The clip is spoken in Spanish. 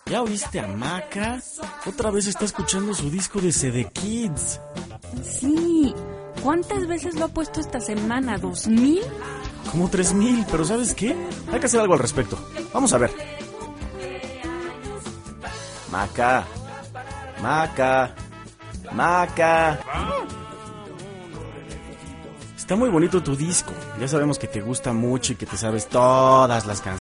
¿Ya oíste a Maca? Otra vez está escuchando su disco de CD Kids. Sí. ¿Cuántas veces lo ha puesto esta semana? ¿2000? Como 3000, pero ¿sabes qué? Hay que hacer algo al respecto. Vamos a ver. Maca. Maca. Maca. Está muy bonito tu disco. Ya sabemos que te gusta mucho y que te sabes todas las canciones.